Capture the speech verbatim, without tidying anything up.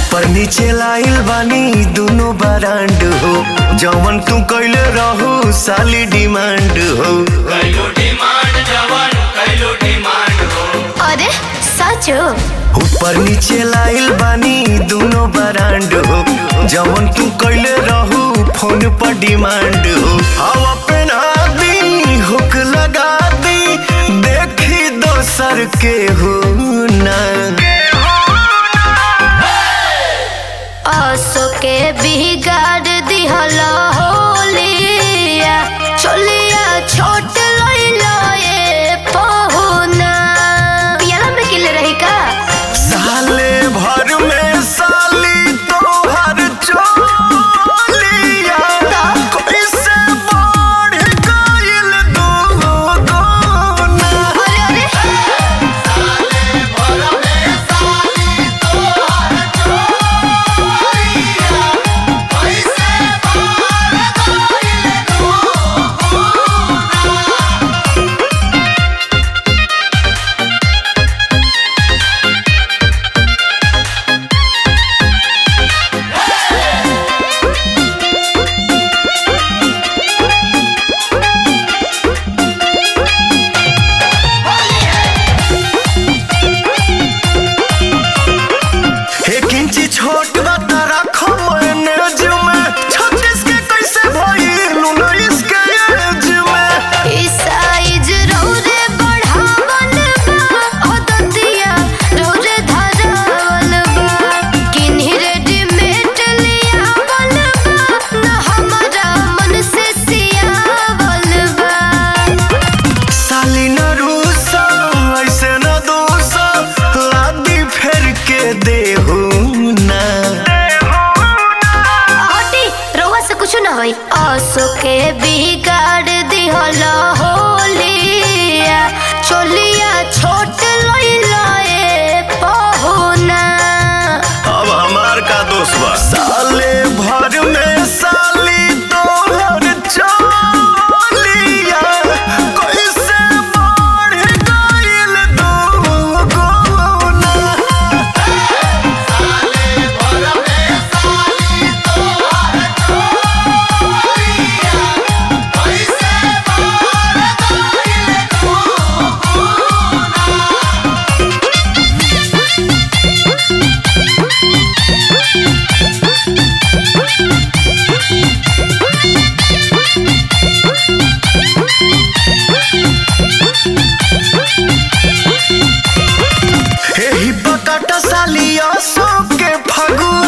ऊपर नीचे लाइल बानी दोनों ब्रांड हो, जवन तू कैले रहू साली डिमांड हो। कैलो डिमांड जवन कैलो डिमांड हो। अरे सच हो? ऊपर नीचे लाइल बानी दोनों ब्रांड हो, जवन तू कैले रहू फोन पर डिमांड हो। हवा पहना दी हुक लगा दी देखी दोसर के हो ना। आसो के बिगाड़ दिहला होलिया चलिया छोट लइला ए पहुना। पियाला में किले रही का? साले भर में साली तोहर चोलिया कैसे बढ़ गइल दुगुना। अरे अरे साले भर में साली तोहर चोलिया कैसे बढ़ गइल दुगुना। एक इंची छोट बता रखो मैनेज में, छत्तीस के कैसे भइल उन्नीस के एज में। ई साइज रौरे बढ़ावल बा अदतिया रौरे धरावल बा। किन्ही रेडीमेड लियावल बा न हमारा मन से सियावल बा। साली न रूसा ऐसे न दोसा लादी फेर के देहू ना। हटी रउआ से कुछ ना होई। आसो के बिगाड़ दिहला होलिया चलिया छोट लइला ए पहुना। अब हमार का दोष बा? साले भर में साली तोहर चोलिया कैसे बढ़ गइल दुगुना। साले भर में साली तोहर चोलिया कैसे बढ़ गइल दुगुना। एही बकट साली असो के फगुआ